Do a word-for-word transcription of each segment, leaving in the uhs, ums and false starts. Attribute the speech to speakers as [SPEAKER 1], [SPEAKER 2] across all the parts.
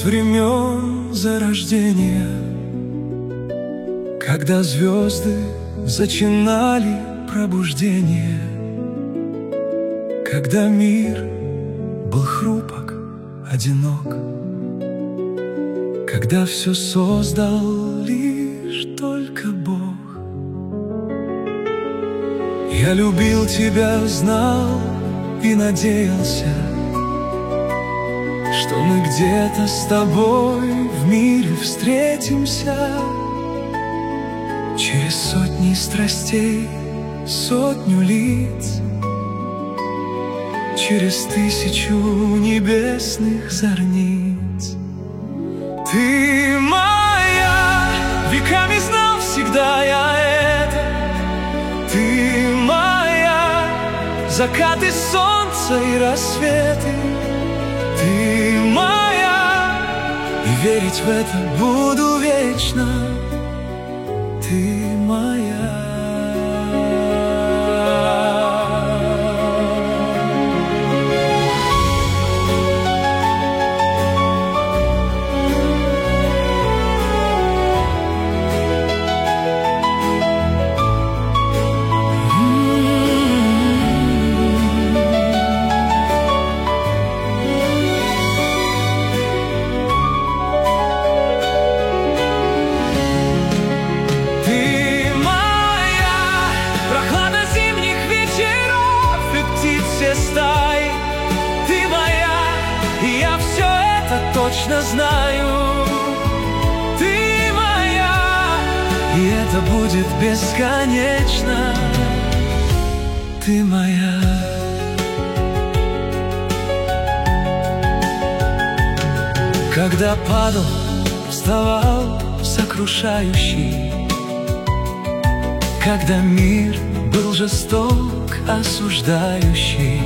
[SPEAKER 1] времен зарождения, когда звезды зачинали пробуждение, когда мир был хрупок, одинок, когда все создал лишь только Бог. Я любил тебя, знал и надеялся, что мы где-то с тобой в мире встретимся. Через сотни страстей, сотню лиц, через тысячу небесных зорниц. Ты моя, веками знал всегда я это. Ты моя, закаты солнца и рассветы. Ты моя, и верить в это буду вечно. Ты моя. Ты моя, и я все это точно знаю. Ты моя, и это будет бесконечно. Ты моя. Когда падал, вставал сокрушающий, когда мир был жесток, осуждающий,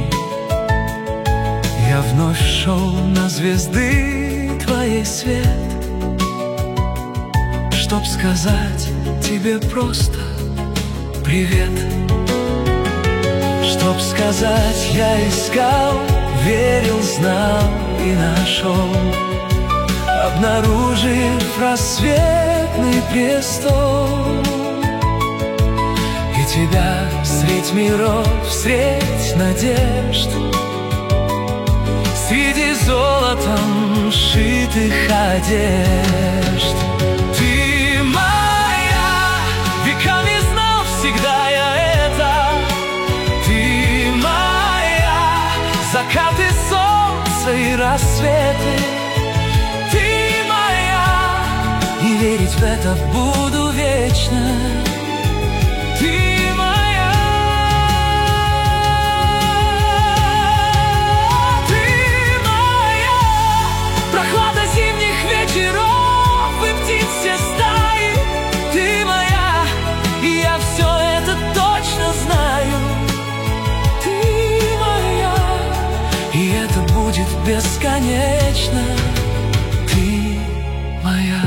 [SPEAKER 1] я вновь шел на звезды твоей свет, чтоб сказать тебе просто привет. Чтоб сказать, я искал, верил, знал и нашел, обнаружив рассветный престол. И тебя средь миров, средь надежд, среди золотом шитых одежд. Ты моя, веками знал всегда я это. Ты моя, закаты солнца и рассветы. Ты моя, и верить в это буду вечно. Ты бесконечно. Ты моя.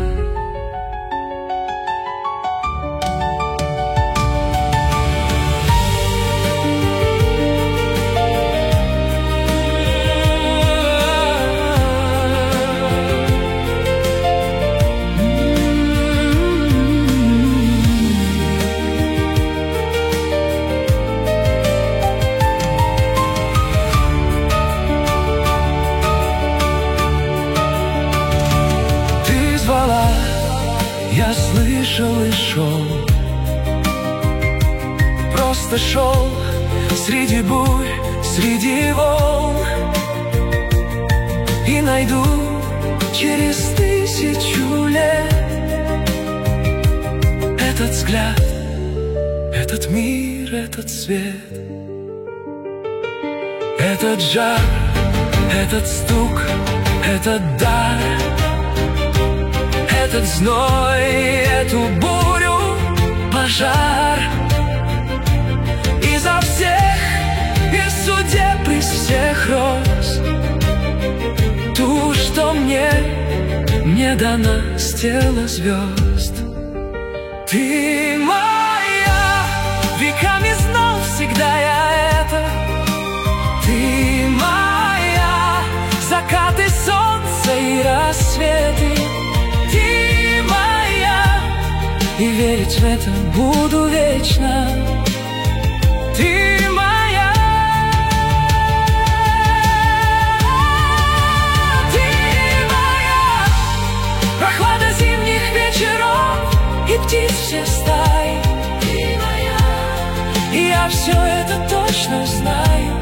[SPEAKER 1] Я слышал и шел, просто шел среди бурь, среди волн, и найду через тысячу лет этот взгляд, этот мир, этот свет, этот жар, этот стук, этот дар, этот зной, эту бурю, пожар. Изо всех, из судеб, из всех роз, ту, что мне, мне дана с тела звезд. Ты моя, веками знал всегда я это. Ты моя, закаты солнца и рассвет. рассветы. Ты моя, и верить в это буду вечно. Ты моя, ты моя, прохлада зимних вечеров и птиц все стаи. Ты моя, и я все это точно знаю.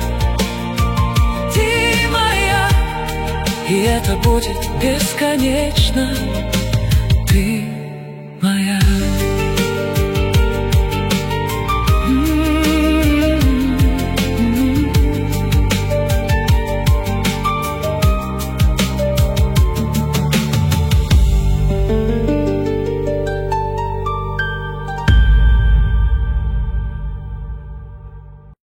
[SPEAKER 1] Ты моя, и это будет бесконечно. Ты моя.